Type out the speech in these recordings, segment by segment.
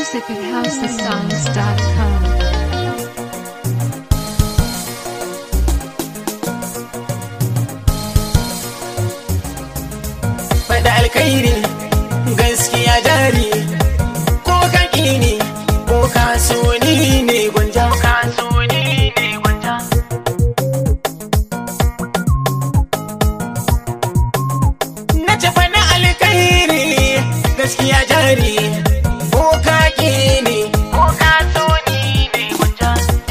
Music at housesongs.com. Faɗa alkhairi gaskiya jari ko kaki ne ko kasoni ne gwanja na ce faɗa alkhairi gaskiya jari ko kaki ne ko kasoni ne gwanja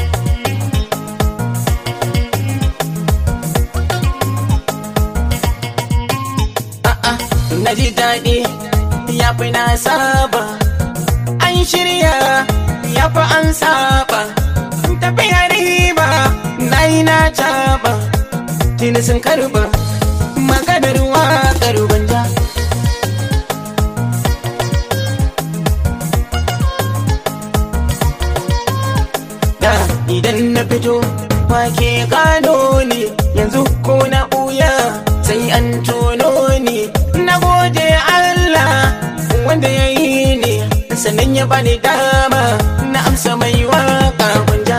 na ji daɗi ya fi na saba an shirya ya fi an saba tafiya riba na yi na caba tuni sun karba maganar waƙar gwanja da idan na fito wake gano ne yanzu ko na ɓuya sai an tono ne na gode Allah wanda ya yi ne sannan ya bani dama na amsa mai waka gwanja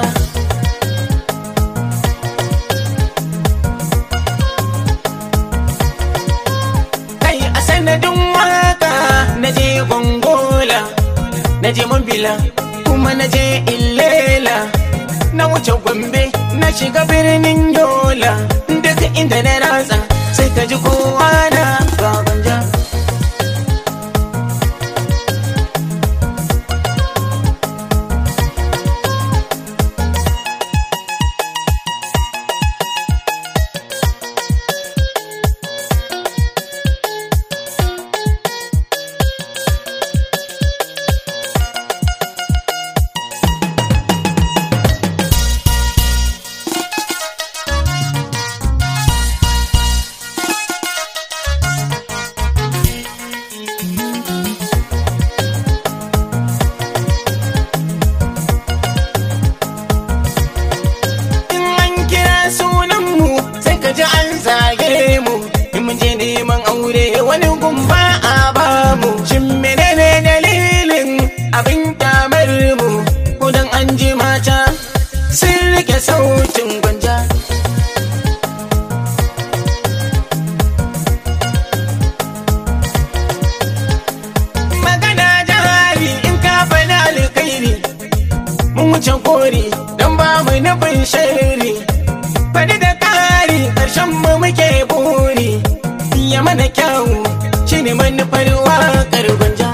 kai a sanadin waka na je gongola na je mambila kuma na je illela na wuce gombe na shiga birnin yola duk inda na ratsa sai ka ji kowa na gwanja wani gumba a bamu shin menene dalilin abin kyamar mu ko dan an ji mata sun rike sautin gwanja magana jari in ka faɗa alkhairi mun wuce kori dan ba mu nufin shari faɗi da kari ƙarshen mu muke buri ya mana kyau shi ne manufar waƙar gwanja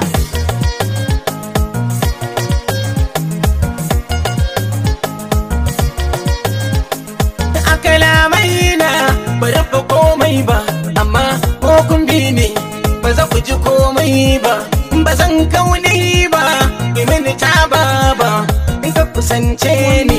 a kalamai na ba rafa komai ba amma ko kun bi ne ba za ku ji komai ba ba zan kauni ba mini ta ba in ka kusance ni